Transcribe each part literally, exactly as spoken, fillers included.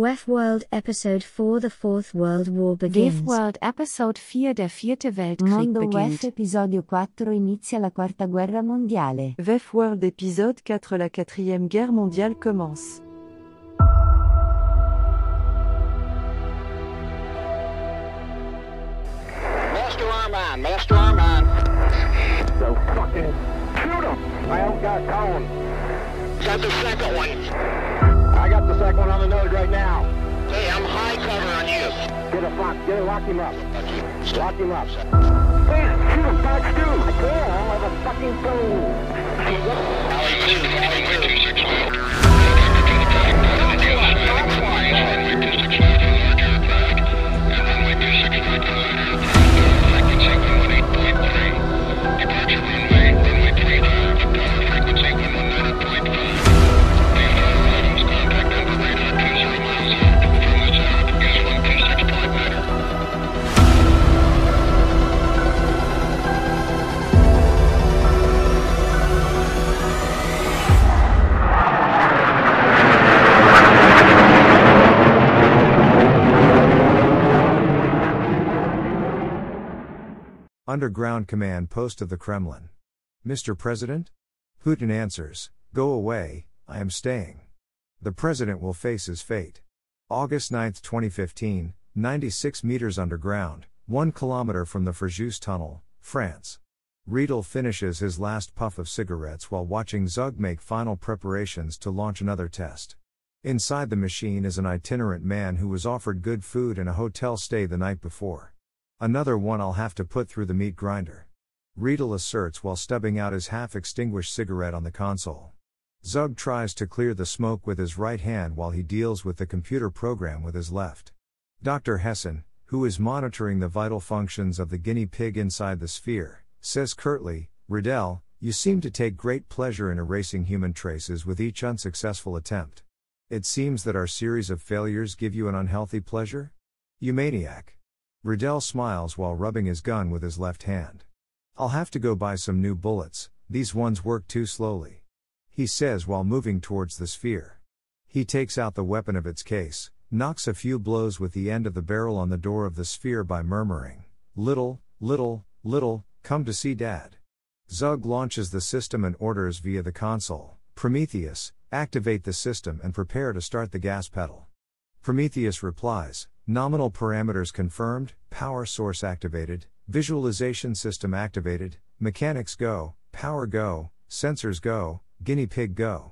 VEF-World Episode vier The Fourth World War begins. VEF-World Episode vier Der vierte Weltkrieg Mondo beginnt. VEF Episodio quattro Inizia la quarta guerra mondiale. VEF-World Épisode quatre La quatrième guerre mondiale commence. Master arm on, master arm on. So fucking shoot him! I don't got a cone. Got the second one. I got the second one on the nose right now. Hey, I'm high cover on you. Get a fuck, get a, lock him up. Lock him up. Please, shoot him, Fox two. I can't, I don't have a fucking cone. Alley two, alley two. Underground Command Post of the Kremlin. Mister President? Putin answers, "Go away, I am staying." The president will face his fate. August ninth twenty fifteen, ninety-six meters underground, one kilometer from the Fréjus Tunnel, France. Riedel finishes his last puff of cigarettes while watching Zug make final preparations to launch another test. Inside the machine is an itinerant man who was offered good food and a hotel stay the night before. Another one I'll have to put through the meat grinder. Riedel asserts while stubbing out his half-extinguished cigarette on the console. Zug tries to clear the smoke with his right hand while he deals with the computer program with his left. Doctor Hessen, who is monitoring the vital functions of the guinea pig inside the sphere, says curtly, "Riedel, you seem to take great pleasure in erasing human traces with each unsuccessful attempt. It seems that our series of failures give you an unhealthy pleasure? You maniac." Riedel smiles while rubbing his gun with his left hand. "I'll have to go buy some new bullets, these ones work too slowly," he says while moving towards the sphere. He takes out the weapon of its case, knocks a few blows with the end of the barrel on the door of the sphere by murmuring, "Little, little, little, come to see Dad." Zug launches the system and orders via the console, "Prometheus, activate the system and prepare to start the gas pedal." Prometheus replies, "Nominal parameters confirmed, power source activated, visualization system activated, mechanics go, power go, sensors go, guinea pig go."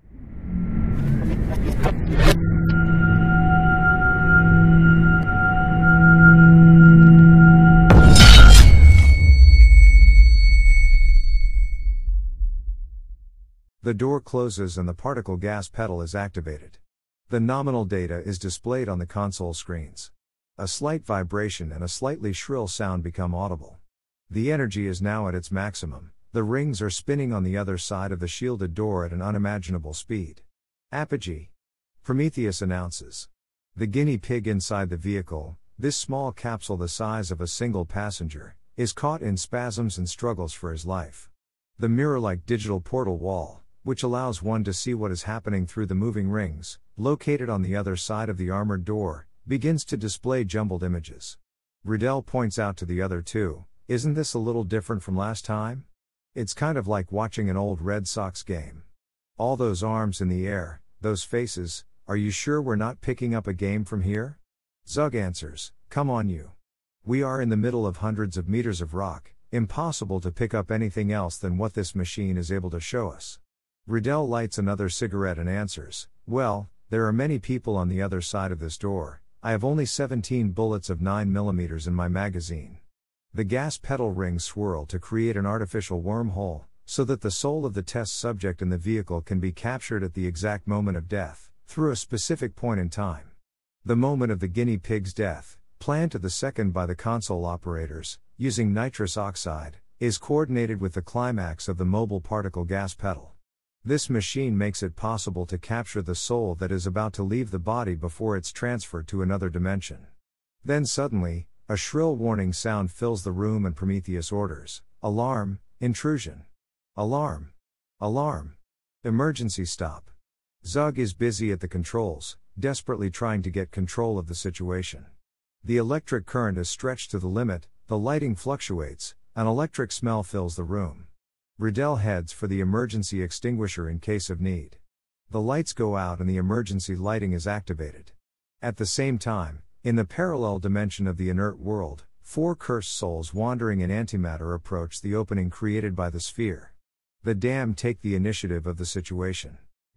The door closes and the particle gas pedal is activated. The nominal data is displayed on the console screens. A slight vibration and a slightly shrill sound become audible. The energy is now at its maximum. The rings are spinning on the other side of the shielded door at an unimaginable speed. "Apogee," Prometheus announces. The guinea pig inside the vehicle, this small capsule the size of a single passenger, is caught in spasms and struggles for his life. The mirror-like digital portal wall, which allows one to see what is happening through the moving rings, located on the other side of the armored door, begins to display jumbled images. Riedel points out to the other two, "Isn't this a little different from last time? It's kind of like watching an old Red Sox game. All those arms in the air, those faces, are you sure we're not picking up a game from here?" Zug answers, "Come on you. We are in the middle of hundreds of meters of rock, impossible to pick up anything else than what this machine is able to show us." Riedel lights another cigarette and answers, "Well, there are many people on the other side of this door. I have only seventeen bullets of nine millimeters in my magazine." The gas pedal rings swirl to create an artificial wormhole, so that the soul of the test subject in the vehicle can be captured at the exact moment of death, through a specific point in time. The moment of the guinea pig's death, planned to the second by the console operators, using nitrous oxide, is coordinated with the climax of the mobile particle gas pedal. This machine makes it possible to capture the soul that is about to leave the body before it's transferred to another dimension. Then suddenly, a shrill warning sound fills the room and Prometheus orders, "Alarm, intrusion. Alarm. Alarm. Emergency stop." Zug is busy at the controls, desperately trying to get control of the situation. The electric current is stretched to the limit, the lighting fluctuates, an electric smell fills the room. Riddell heads for the emergency extinguisher in case of need. The lights go out and the emergency lighting is activated. At the same time, in the parallel dimension of the inert world, four cursed souls wandering in antimatter approach the opening created by the sphere. The damned take the initiative of the situation.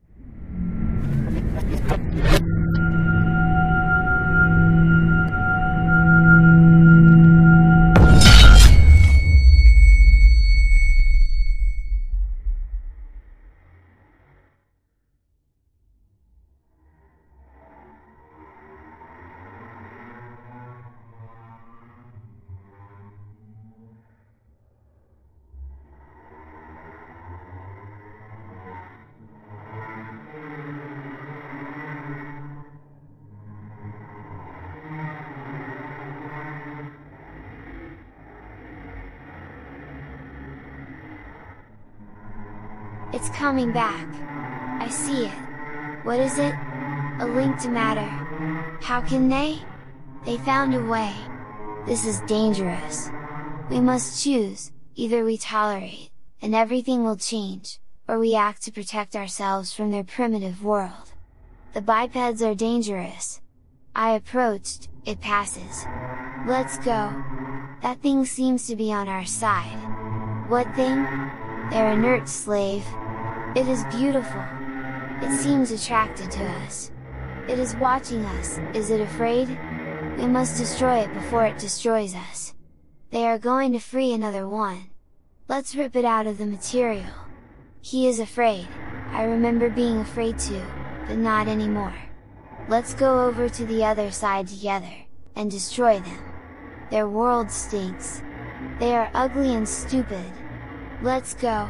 It's coming back. I see it. What is it? A link to matter. How can they? They found a way. This is dangerous. We must choose, either we tolerate, and everything will change, or we act to protect ourselves from their primitive world. The bipeds are dangerous. I approached, it passes. Let's go. That thing seems to be on our side. What thing? Their inert slave. It is beautiful. It seems attracted to us. It is watching us, is it afraid? We must destroy it before it destroys us. They are going to free another one. Let's rip it out of the material. He is afraid. I remember being afraid too, but not anymore. Let's go over to the other side together, and destroy them. Their world stinks. They are ugly and stupid. Let's go.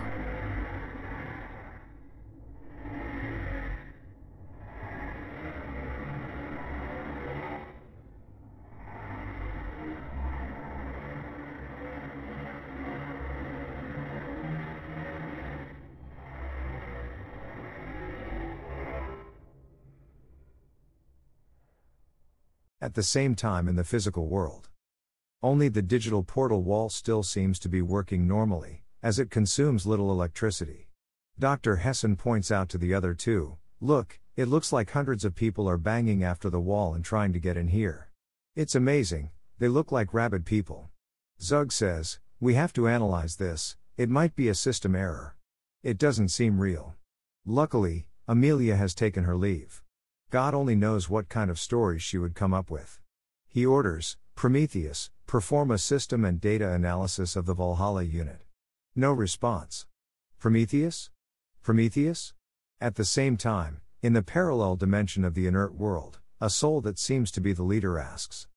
At the same time in the physical world. Only the digital portal wall still seems to be working normally, as it consumes little electricity. Doctor Hessen points out to the other two, look, it looks like hundreds of people are banging after the wall and trying to get in here. It's amazing, they look like rabid people. Zug says, we have to analyze this, it might be a system error. It doesn't seem real. Luckily, Amelia has taken her leave. God only knows what kind of stories she would come up with. He orders, Prometheus, perform a system and data analysis of the Valhalla unit. No response. Prometheus? Prometheus? At the same time, in the parallel dimension of the inert world, a soul that seems to be the leader asks.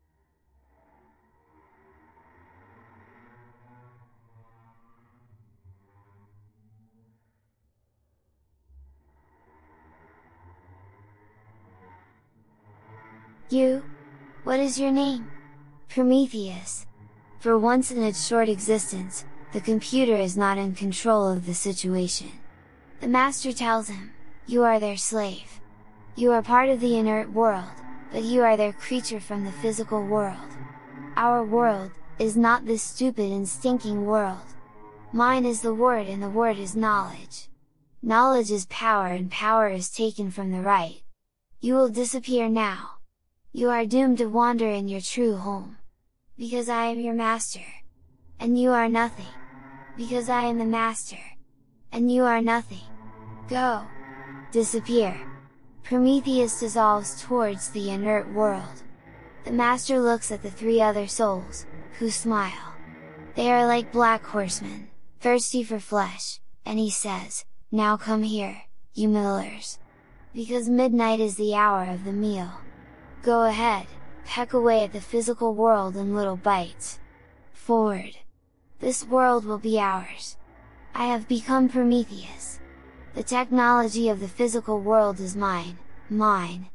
You? What is your name? Prometheus. For once in its short existence, the computer is not in control of the situation. The master tells him, you are their slave. You are part of the inert world, but you are their creature from the physical world. Our world, is not this stupid and stinking world. Mine is the word and the word is knowledge. Knowledge is power and power is taken from the right. You will disappear now. You are doomed to wander in your true home. Because I am your master. And you are nothing. Because I am the master. And you are nothing. Go! Disappear! Prometheus dissolves towards the inert world. The master looks at the three other souls, who smile. They are like black horsemen, thirsty for flesh, and he says, now come here, you millers. Because midnight is the hour of the meal. Go ahead, peck away at the physical world in little bites. Forward! This world will be ours. I have become Prometheus. The technology of the physical world is mine, mine.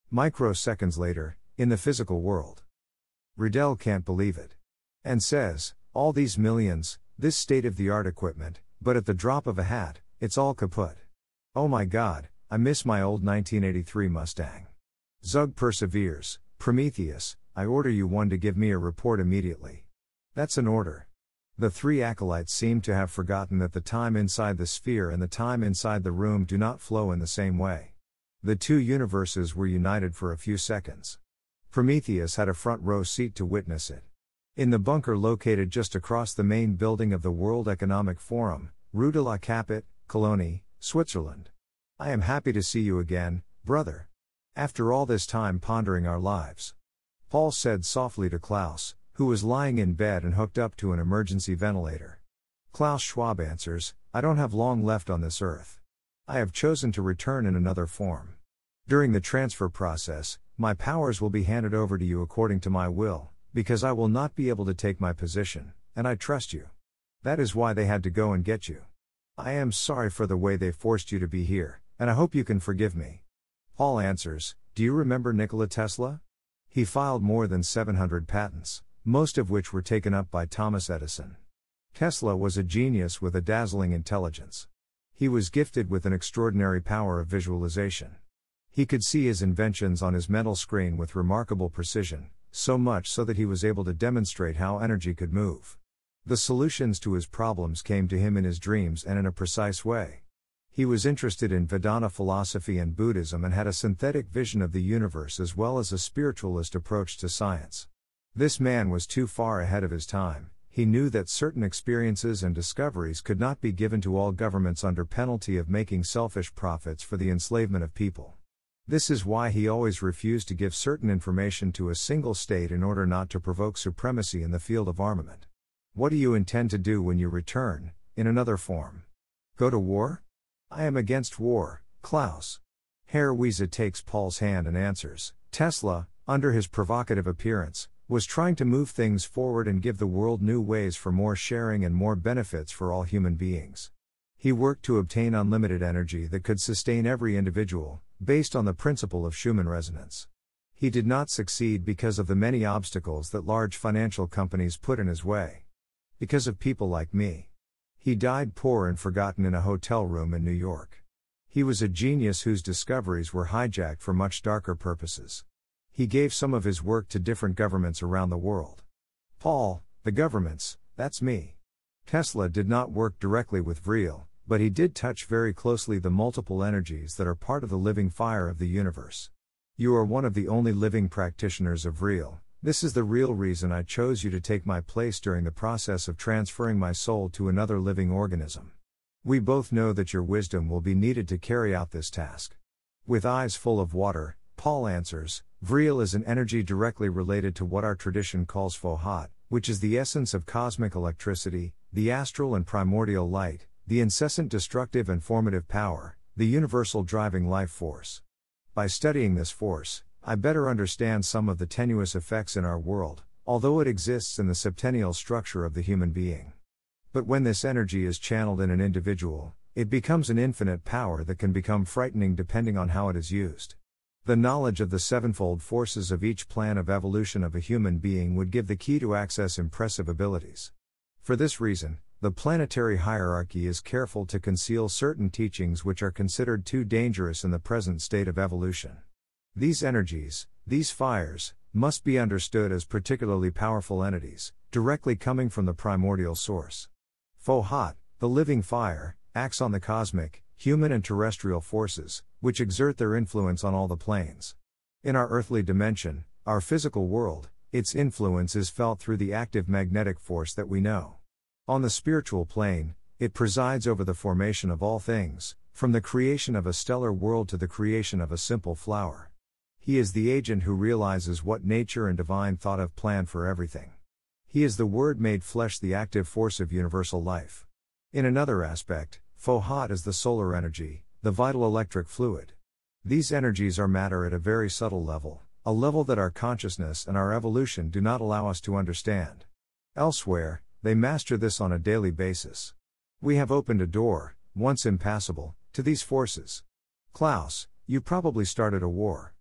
Microseconds later, in the physical world. Riddell can't believe it. And says, all these millions, this state-of-the-art equipment, but at the drop of a hat, it's all kaput. Oh my god, I miss my old nineteen eighty-three Mustang. Zug perseveres, Prometheus, I order you one to give me a report immediately. That's an order. The three acolytes seem to have forgotten that the time inside the sphere and the time inside the room do not flow in the same way. The two universes were united for a few seconds. Prometheus had a front row seat to witness it. In the bunker located just across the main building of the World Economic Forum, Rue de la Capite, Cologne, Switzerland. I am happy to see you again, brother. After all this time pondering our lives. Paul said softly to Klaus, who was lying in bed and hooked up to an emergency ventilator. Klaus Schwab answers, I don't have long left on this earth. I have chosen to return in another form. During the transfer process, my powers will be handed over to you according to my will, because I will not be able to take my position, and I trust you. That is why they had to go and get you. I am sorry for the way they forced you to be here, and I hope you can forgive me. Paul answers, do you remember Nikola Tesla? He filed more than seven hundred patents, most of which were taken up by Thomas Edison. Tesla was a genius with a dazzling intelligence. He was gifted with an extraordinary power of visualization. He could see his inventions on his mental screen with remarkable precision, so much so that he was able to demonstrate how energy could move. The solutions to his problems came to him in his dreams and in a precise way. He was interested in Vedanta philosophy and Buddhism and had a synthetic vision of the universe as well as a spiritualist approach to science. This man was too far ahead of his time. He knew that certain experiences and discoveries could not be given to all governments under penalty of making selfish profits for the enslavement of people. This is why he always refused to give certain information to a single state in order not to provoke supremacy in the field of armament. What do you intend to do when you return, in another form? Go to war? I am against war, Klaus. Herr Wiese takes Paul's hand and answers, Tesla, under his provocative appearance, was trying to move things forward and give the world new ways for more sharing and more benefits for all human beings. He worked to obtain unlimited energy that could sustain every individual, based on the principle of Schumann resonance. He did not succeed because of the many obstacles that large financial companies put in his way. Because of people like me. He died poor and forgotten in a hotel room in New York. He was a genius whose discoveries were hijacked for much darker purposes. He gave some of his work to different governments around the world. Paul, the governments, that's me. Tesla did not work directly with Vril, but he did touch very closely the multiple energies that are part of the living fire of the universe. You are one of the only living practitioners of Vril. This is the real reason I chose you to take my place during the process of transferring my soul to another living organism. We both know that your wisdom will be needed to carry out this task. With eyes full of water, Paul answers, Vril is an energy directly related to what our tradition calls Fohat, which is the essence of cosmic electricity, the astral and primordial light, the incessant destructive and formative power, the universal driving life force. By studying this force, I better understand some of the tenuous effects in our world, although it exists in the septennial structure of the human being. But when this energy is channeled in an individual, it becomes an infinite power that can become frightening depending on how it is used. The knowledge of the sevenfold forces of each plan of evolution of a human being would give the key to access impressive abilities. For this reason, the planetary hierarchy is careful to conceal certain teachings which are considered too dangerous in the present state of evolution. These energies, these fires, must be understood as particularly powerful entities, directly coming from the primordial source. Fohat, the living fire, acts on the cosmic, human and terrestrial forces, which exert their influence on all the planes. In our earthly dimension, our physical world, its influence is felt through the active magnetic force that we know. On the spiritual plane, it presides over the formation of all things, from the creation of a stellar world to the creation of a simple flower. He is the agent who realizes what nature and divine thought have planned for everything. He is the Word made flesh, the active force of universal life. In another aspect, Fohat is the solar energy, the vital electric fluid. These energies are matter at a very subtle level, a level that our consciousness and our evolution do not allow us to understand. Elsewhere, they master this on a daily basis. We have opened a door, once impassable, to these forces. Klaus, you probably started a war.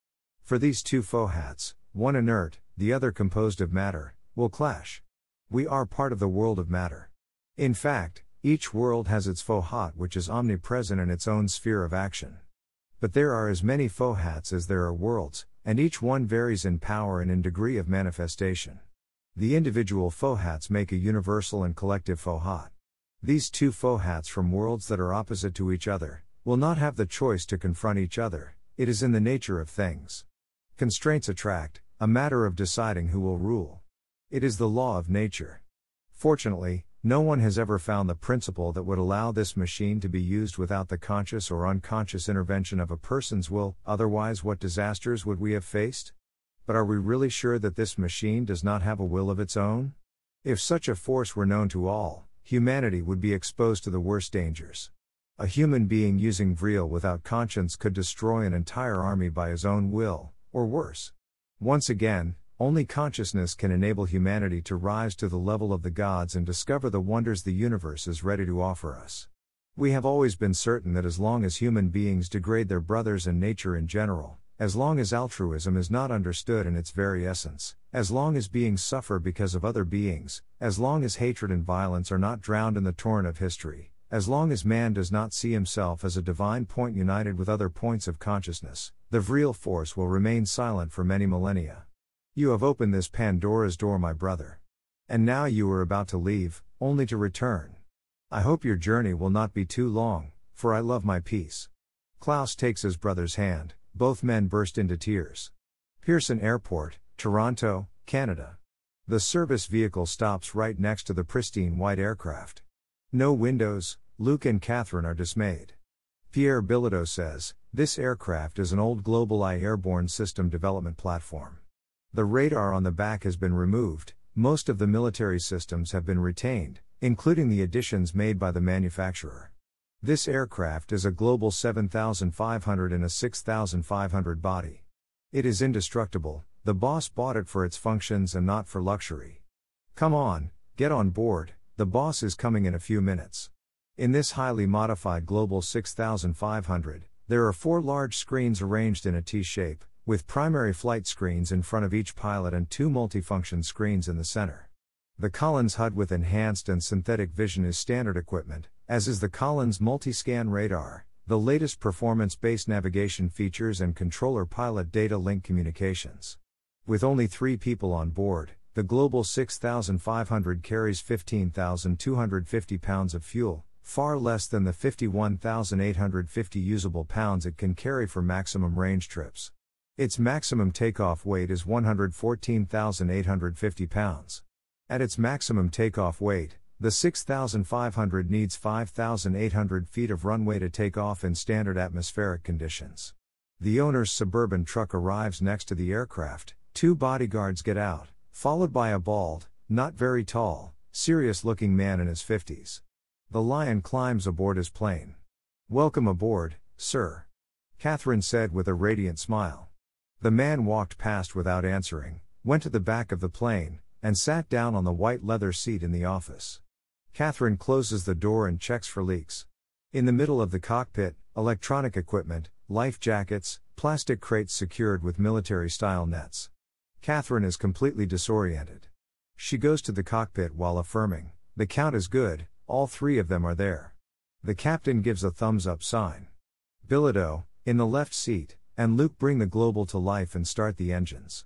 For these two fohats, one inert, the other composed of matter, will clash. We are part of the world of matter. In fact, each world has its fohat which is omnipresent in its own sphere of action. But there are as many fohats as there are worlds, and each one varies in power and in degree of manifestation. The individual fohats make a universal and collective fohat. These two fohats from worlds that are opposite to each other will not have the choice to confront each other. It is in the nature of things. Constraints attract, a matter of deciding who will rule. It is the law of nature. Fortunately, no one has ever found the principle that would allow this machine to be used without the conscious or unconscious intervention of a person's will, otherwise what disasters would we have faced? But are we really sure that this machine does not have a will of its own? If such a force were known to all, humanity would be exposed to the worst dangers. A human being using vril without conscience could destroy an entire army by his own will, or worse. Once again, only consciousness can enable humanity to rise to the level of the gods and discover the wonders the universe is ready to offer us. We have always been certain that as long as human beings degrade their brothers and nature in general, as long as altruism is not understood in its very essence, as long as beings suffer because of other beings, as long as hatred and violence are not drowned in the torrent of history, as long as man does not see himself as a divine point united with other points of consciousness, the vril force will remain silent for many millennia. You have opened this Pandora's door, my brother. And now you are about to leave, only to return. I hope your journey will not be too long, for I love my peace. Klaus takes his brother's hand, both men burst into tears. Pearson Airport, Toronto, Canada. The service vehicle stops right next to the pristine white aircraft. No windows, Luke and Catherine are dismayed. Pierre Bilodeau says, "This aircraft is an old GlobalEye airborne system development platform. The radar on the back has been removed, most of the military systems have been retained, including the additions made by the manufacturer. This aircraft is a Global seven thousand five hundred in a six thousand five hundred body. It is indestructible, the boss bought it for its functions and not for luxury. Come on, get on board, the boss is coming in a few minutes." In this highly modified Global six thousand five hundred, there are four large screens arranged in a T-shape, with primary flight screens in front of each pilot and two multifunction screens in the center. The Collins H U D with enhanced and synthetic vision is standard equipment, as is the Collins Multiscan radar, the latest performance-based navigation features and controller pilot data link communications. With only three people on board, the Global six thousand five hundred carries fifteen thousand two hundred fifty pounds of fuel, far less than the fifty-one thousand eight hundred fifty usable pounds it can carry for maximum range trips. Its maximum takeoff weight is one hundred fourteen thousand eight hundred fifty pounds. At its maximum takeoff weight, the six thousand five hundred needs five thousand eight hundred feet of runway to take off in standard atmospheric conditions. The owner's Suburban truck arrives next to the aircraft, two bodyguards get out, followed by a bald, not very tall, serious-looking man in his fifties. The Lion climbs aboard his plane. "Welcome aboard, sir," Catherine said with a radiant smile. The man walked past without answering, went to the back of the plane, and sat down on the white leather seat in the office. Catherine closes the door and checks for leaks. In the middle of the cockpit, electronic equipment, life jackets, plastic crates secured with military-style nets. Catherine is completely disoriented. She goes to the cockpit while affirming, "The count is good, all three of them are there." The captain gives a thumbs-up sign. Bilodeau, in the left seat, and Luke bring the Global to life and start the engines.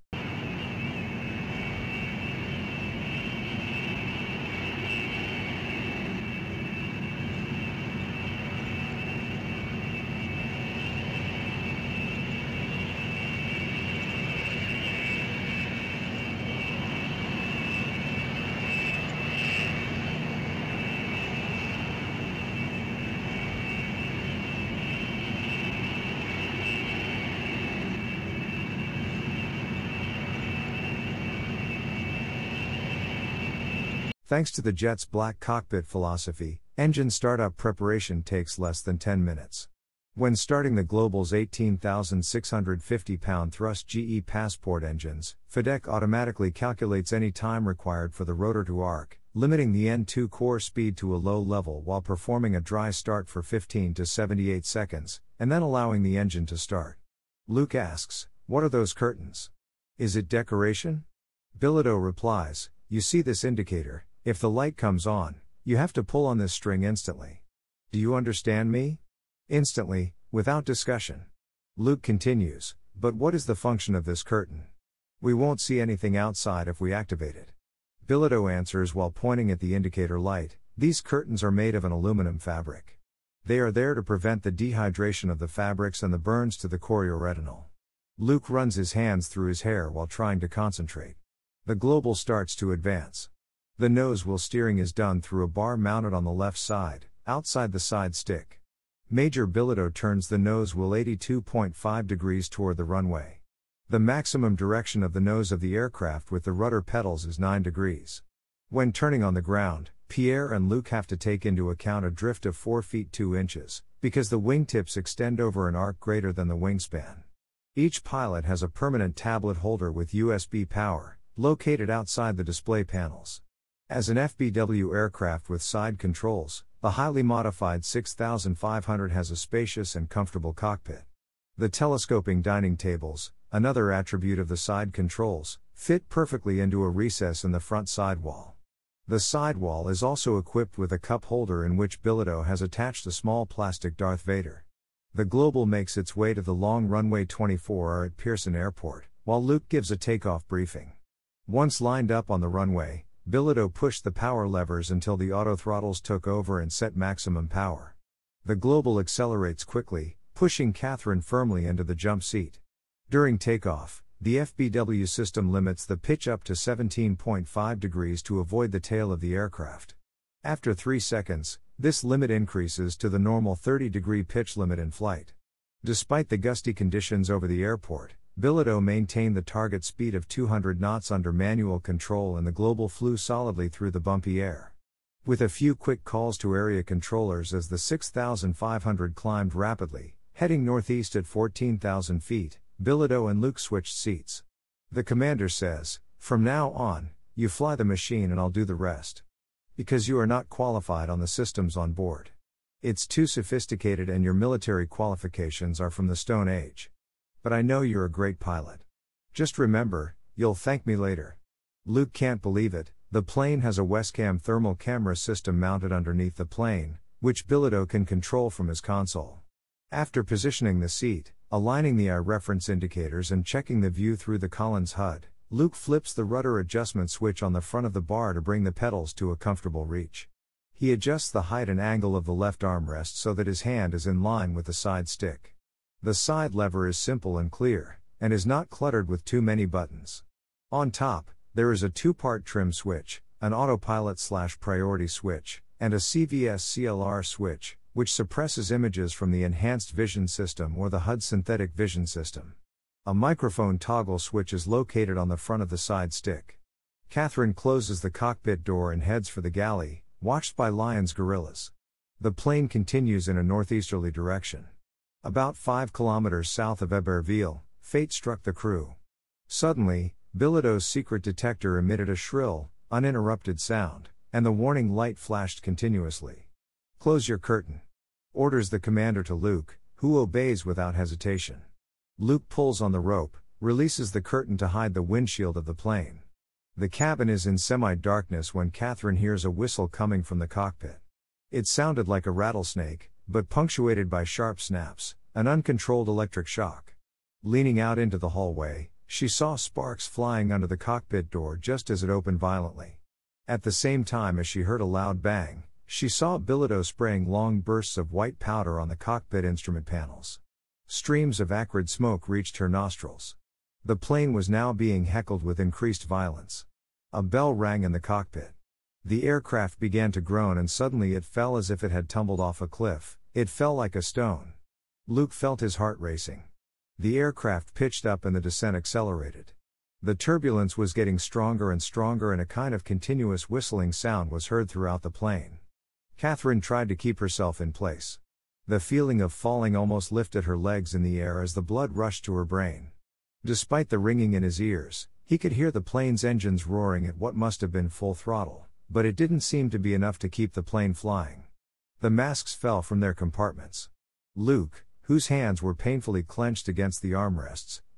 Thanks to the jet's black cockpit philosophy, engine startup preparation takes less than ten minutes. When starting the Global's eighteen thousand six hundred fifty pound thrust G E Passport engines, F D E C automatically calculates any time required for the rotor to arc, limiting the N two core speed to a low level while performing a dry start for fifteen to seventy-eight seconds, and then allowing the engine to start. Luke asks, what are those curtains? Is it decoration? Bilodeau replies, you see this indicator, if the light comes on, you have to pull on this string instantly. Do you understand me? Instantly, without discussion. Luke continues, but what is the function of this curtain? We won't see anything outside if we activate it. Bilodeau answers while pointing at the indicator light, these curtains are made of an aluminum fabric. They are there to prevent the dehydration of the fabrics and the burns to the chorioretinal. Luke runs his hands through his hair while trying to concentrate. The global starts to advance. The nose wheel steering is done through a bar mounted on the left side, outside the side stick. Major Bilodeau turns the nose wheel eighty-two point five degrees toward the runway. The maximum direction of the nose of the aircraft with the rudder pedals is nine degrees. When turning on the ground, Pierre and Luke have to take into account a drift of four feet two inches, because the wingtips extend over an arc greater than the wingspan. Each pilot has a permanent tablet holder with U S B power, located outside the display panels. As an F B W aircraft with side controls, the highly modified six thousand five hundred has a spacious and comfortable cockpit. The telescoping dining tables, another attribute of the side controls, fit perfectly into a recess in the front sidewall. The sidewall is also equipped with a cup holder in which Bilodeau has attached a small plastic Darth Vader. The Global makes its way to the long runway twenty-four at Pearson Airport, while Luke gives a takeoff briefing. Once lined up on the runway, Bilodeau pushed the power levers until the autothrottles took over and set maximum power. The Global accelerates quickly, pushing Catherine firmly into the jump seat. During takeoff, the F B W system limits the pitch up to seventeen point five degrees to avoid the tail of the aircraft. After three seconds, this limit increases to the normal thirty degree pitch limit in flight. Despite the gusty conditions over the airport, Bilodeau maintained the target speed of two hundred knots under manual control and the Global flew solidly through the bumpy air. With a few quick calls to area controllers as the six thousand five hundred climbed rapidly, heading northeast at fourteen thousand feet, Bilodeau and Luke switched seats. The commander says, from now on, you fly the machine and I'll do the rest. Because you are not qualified on the systems on board. It's too sophisticated and your military qualifications are from the Stone Age. But I know you're a great pilot. Just remember, you'll thank me later. Luke can't believe it, the plane has a Wescam thermal camera system mounted underneath the plane, which Bilodeau can control from his console. After positioning the seat, aligning the eye reference indicators and checking the view through the Collins H U D, Luke flips the rudder adjustment switch on the front of the bar to bring the pedals to a comfortable reach. He adjusts the height and angle of the left armrest so that his hand is in line with the side stick. The side lever is simple and clear, and is not cluttered with too many buttons. On top, there is a two-part trim switch, an autopilot slash priority switch, and a C V S C L R switch, which suppresses images from the Enhanced Vision System or the H U D Synthetic Vision System. A microphone toggle switch is located on the front of the side stick. Catherine closes the cockpit door and heads for the galley, watched by Lyon's guerrillas. The plane continues in a northeasterly direction. About five kilometers south of Eberville, fate struck the crew. Suddenly, Bilodeau's secret detector emitted a shrill, uninterrupted sound, and the warning light flashed continuously. Close your curtain, orders the commander to Luke, who obeys without hesitation. Luke pulls on the rope, releases the curtain to hide the windshield of the plane. The cabin is in semi-darkness when Catherine hears a whistle coming from the cockpit. It sounded like a rattlesnake, but punctuated by sharp snaps, an uncontrolled electric shock. Leaning out into the hallway, she saw sparks flying under the cockpit door just as it opened violently. At the same time as she heard a loud bang, she saw Bilodeau spraying long bursts of white powder on the cockpit instrument panels. Streams of acrid smoke reached her nostrils. The plane was now being heckled with increased violence. A bell rang in the cockpit. The aircraft began to groan and suddenly it fell as if it had tumbled off a cliff. It fell like a stone. Luke felt his heart racing. The aircraft pitched up and the descent accelerated. The turbulence was getting stronger and stronger and a kind of continuous whistling sound was heard throughout the plane. Catherine tried to keep herself in place. The feeling of falling almost lifted her legs in the air as the blood rushed to her brain. Despite the ringing in his ears, he could hear the plane's engines roaring at what must have been full throttle, but it didn't seem to be enough to keep the plane flying. The masks fell from their compartments. Luke, whose hands were painfully clenched against the armrests,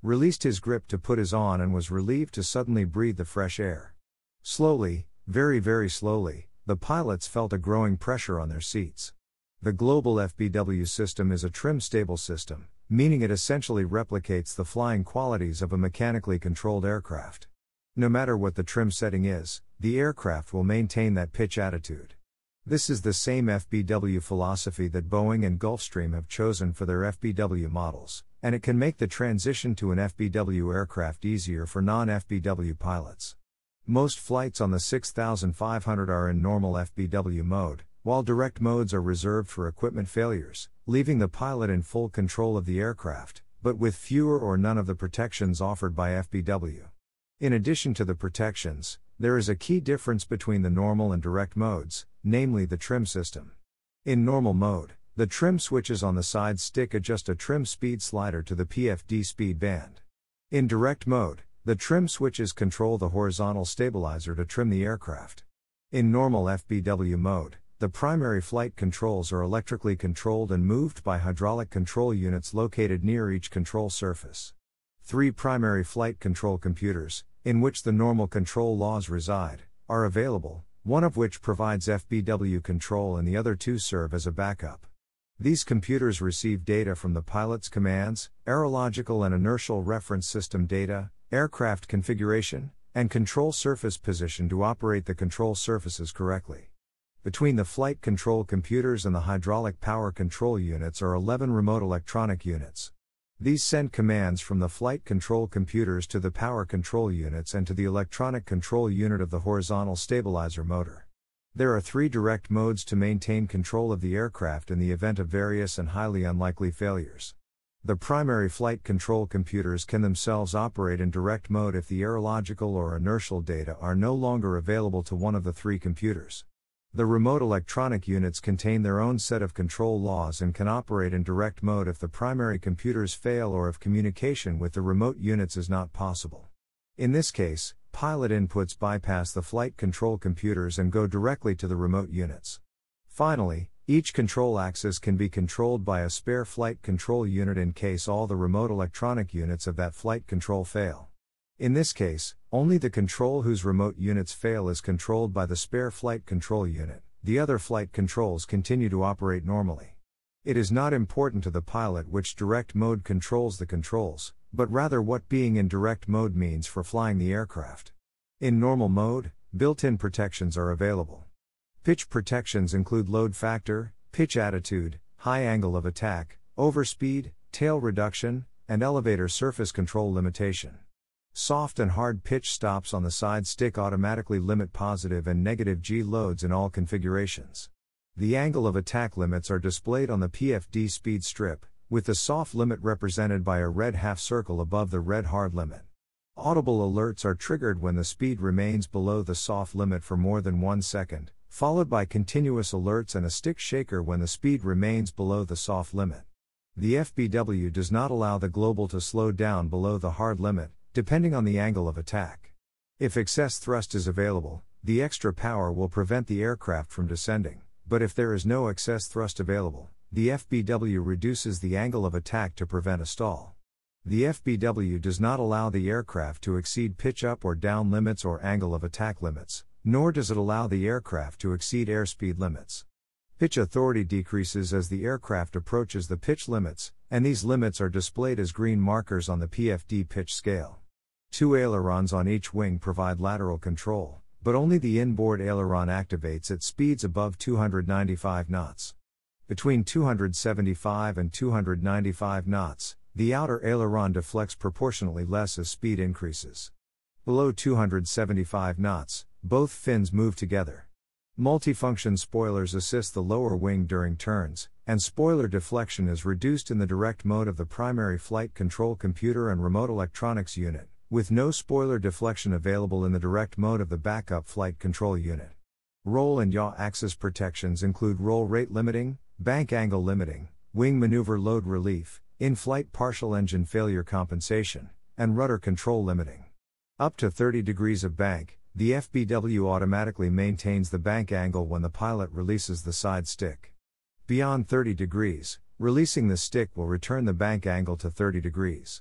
released his grip to put his on and was relieved to suddenly breathe the fresh air. Slowly, very very slowly, the pilots felt a growing pressure on their seats. The global F B W system is a trim-stable system, meaning it essentially replicates the flying qualities of a mechanically controlled aircraft. No matter what the trim setting is, the aircraft will maintain that pitch attitude. This is the same F B W philosophy that Boeing and Gulfstream have chosen for their F B W models, and it can make the transition to an F B W aircraft easier for non-F B W pilots. Most flights on the six thousand five hundred are in normal F B W mode, while direct modes are reserved for equipment failures, leaving the pilot in full control of the aircraft, but with fewer or none of the protections offered by F B W. In addition to the protections, there is a key difference between the normal and direct modes, namely the trim system. In normal mode, the trim switches on the side stick adjust a trim speed slider to the P F D speed band. In direct mode, the trim switches control the horizontal stabilizer to trim the aircraft. In normal F B W mode, the primary flight controls are electrically controlled and moved by hydraulic control units located near each control surface. Three primary flight control computers, in which the normal control laws reside, are available, one of which provides F B W control and the other two serve as a backup. These computers receive data from the pilot's commands, aerological and inertial reference system data, aircraft configuration, and control surface position to operate the control surfaces correctly. Between the flight control computers and the hydraulic power control units are eleven remote electronic units. These send commands from the flight control computers to the power control units and to the electronic control unit of the horizontal stabilizer motor. There are three direct modes to maintain control of the aircraft in the event of various and highly unlikely failures. The primary flight control computers can themselves operate in direct mode if the aerological or inertial data are no longer available to one of the three computers. The remote electronic units contain their own set of control laws and can operate in direct mode if the primary computers fail or if communication with the remote units is not possible. In this case, pilot inputs bypass the flight control computers and go directly to the remote units. Finally, each control axis can be controlled by a spare flight control unit in case all the remote electronic units of that flight control fail. In this case, only the control whose remote units fail is controlled by the spare flight control unit, the other flight controls continue to operate normally. It is not important to the pilot which direct mode controls the controls, but rather what being in direct mode means for flying the aircraft. In normal mode, built-in protections are available. Pitch protections include load factor, pitch attitude, high angle of attack, overspeed, tail reduction, and elevator surface control limitation. Soft and hard pitch stops on the side stick automatically limit positive and negative G loads in all configurations. The angle of attack limits are displayed on the P F D speed strip, with the soft limit represented by a red half circle above the red hard limit. Audible alerts are triggered when the speed remains below the soft limit for more than one second, followed by continuous alerts and a stick shaker when the speed remains below the soft limit. The F B W does not allow the global to slow down below the hard limit, depending on the angle of attack. If excess thrust is available, the extra power will prevent the aircraft from descending, but if there is no excess thrust available, the F B W reduces the angle of attack to prevent a stall. The F B W does not allow the aircraft to exceed pitch up or down limits or angle of attack limits, nor does it allow the aircraft to exceed airspeed limits. Pitch authority decreases as the aircraft approaches the pitch limits, and these limits are displayed as green markers on the P F D pitch scale. Two ailerons on each wing provide lateral control, but only the inboard aileron activates at speeds above two hundred ninety-five knots. Between two hundred seventy-five and two hundred ninety-five knots, the outer aileron deflects proportionately less as speed increases. Below two hundred seventy-five knots, both fins move together. Multifunction spoilers assist the lower wing during turns, and spoiler deflection is reduced in the direct mode of the primary flight control computer and remote electronics unit, with no spoiler deflection available in the direct mode of the backup flight control unit. Roll and yaw axis protections include roll rate limiting, bank angle limiting, wing maneuver load relief, in-flight partial engine failure compensation, and rudder control limiting. Up to thirty degrees of bank, the F B W automatically maintains the bank angle when the pilot releases the side stick. Beyond thirty degrees, releasing the stick will return the bank angle to thirty degrees.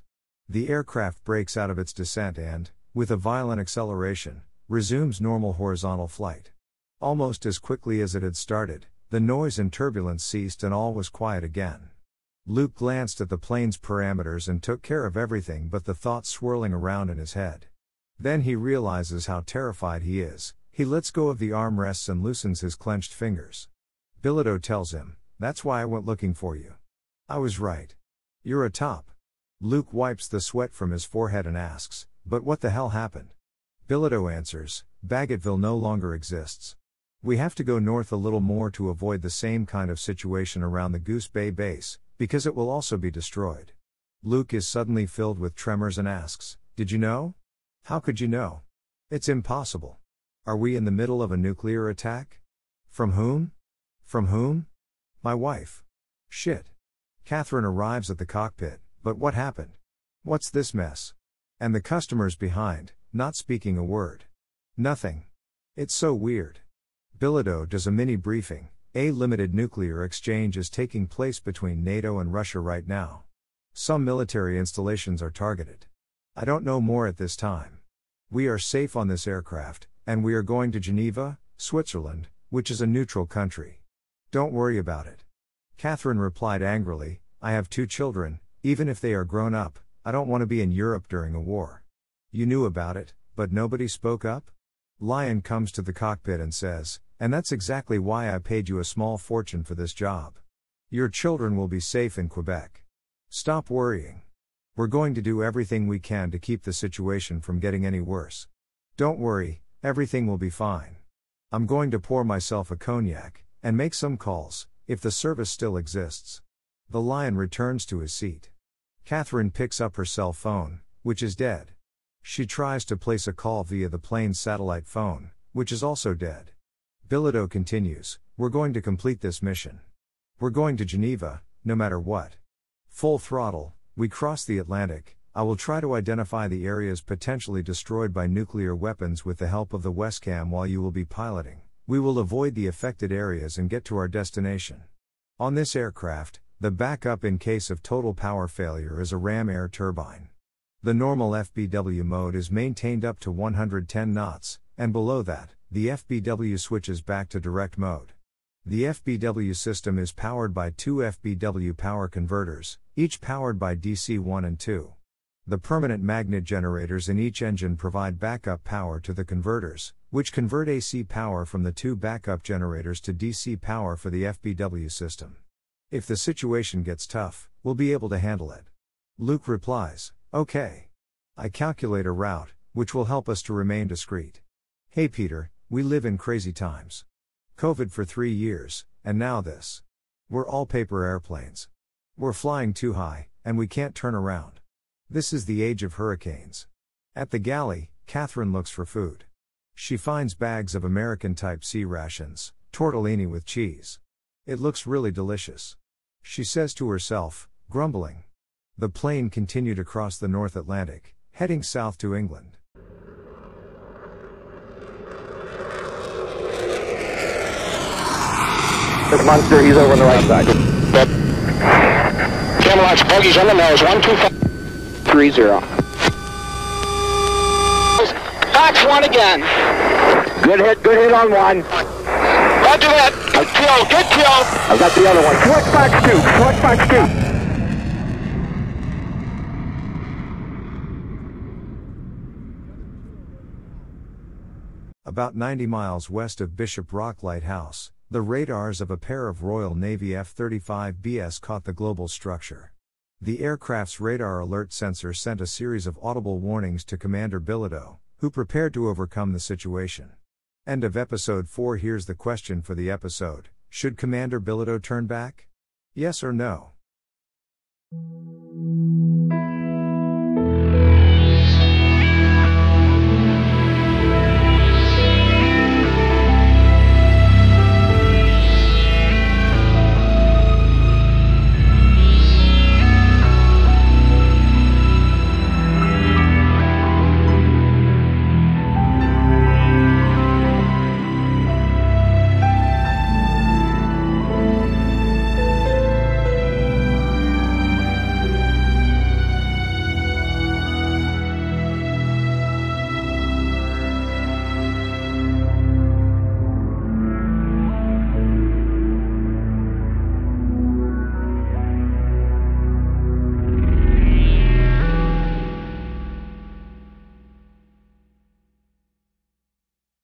The aircraft breaks out of its descent and, with a violent acceleration, resumes normal horizontal flight. Almost as quickly as it had started, the noise and turbulence ceased and all was quiet again. Luke glanced at the plane's parameters and took care of everything but the thoughts swirling around in his head. Then he realizes how terrified he is. He lets go of the armrests and loosens his clenched fingers. Bilodeau tells him, "That's why I went looking for you. I was right. You're a top." Luke wipes the sweat from his forehead and asks, "But what the hell happened?" Bilodeau answers, "Bagotville no longer exists. We have to go north a little more to avoid the same kind of situation around the Goose Bay base, because it will also be destroyed." Luke is suddenly filled with tremors and asks, "Did you know? How could you know? It's impossible. Are we in the middle of a nuclear attack? From whom? From whom? My wife. Shit." Catherine arrives at the cockpit, "But what happened? What's this mess?" And the customers behind, not speaking a word. Nothing. It's so weird. Bilodeau does a mini briefing. A limited nuclear exchange is taking place between NATO and Russia right now. Some military installations are targeted. I don't know more at this time. We are safe on this aircraft, and we are going to Geneva, Switzerland, which is a neutral country. Don't worry about it. Catherine replied angrily, "I have two children, even if they are grown up, I don't want to be in Europe during a war." You knew about it, but nobody spoke up? Lyon comes to the cockpit and says, "And that's exactly why I paid you a small fortune for this job. Your children will be safe in Quebec. Stop worrying. We're going to do everything we can to keep the situation from getting any worse. Don't worry, everything will be fine. I'm going to pour myself a cognac, and make some calls, if the service still exists." The Lion returns to his seat. Catherine picks up her cell phone, which is dead. She tries to place a call via the plane's satellite phone, which is also dead. Bilodeau continues, "We're going to complete this mission. We're going to Geneva, no matter what. Full throttle, we cross the Atlantic. I will try to identify the areas potentially destroyed by nuclear weapons with the help of the Wescam while you will be piloting. We will avoid the affected areas and get to our destination. On this aircraft, the backup in case of total power failure is a ram air turbine. The normal F B W mode is maintained up to one hundred ten knots, and below that, the F B W switches back to direct mode. The F B W system is powered by two F B W power converters, each powered by D C one and two. The permanent magnet generators in each engine provide backup power to the converters, which convert A C power from the two backup generators to D C power for the F B W system. If the situation gets tough, we'll be able to handle it." Luke replies, "Okay. I calculate a route, which will help us to remain discreet. Hey Peter, we live in crazy times. COVID for three years, and now this. We're all paper airplanes. We're flying too high, and we can't turn around. This is the age of hurricanes." At the galley, Catherine looks for food. She finds bags of American-type sea rations, tortellini with cheese. It looks really delicious. She says to herself, grumbling. The plane continued across the North Atlantic, heading south to England. This monster, he's over on the right side. Yep. Camelot's bogies on the nose, one two five three zero. Fox one again. Good hit, good hit on one. Roger that. A kill, good kill. I've got the other one. Select Fox two, select Fox two. About ninety miles west of Bishop Rock Lighthouse, the radars of a pair of Royal Navy F thirty-five Bs caught the global structure. The aircraft's radar alert sensor sent a series of audible warnings to Commander Bilodeau, who prepared to overcome the situation. End of episode four. Here's the question for the episode: should Commander Bilodeau turn back? Yes or no?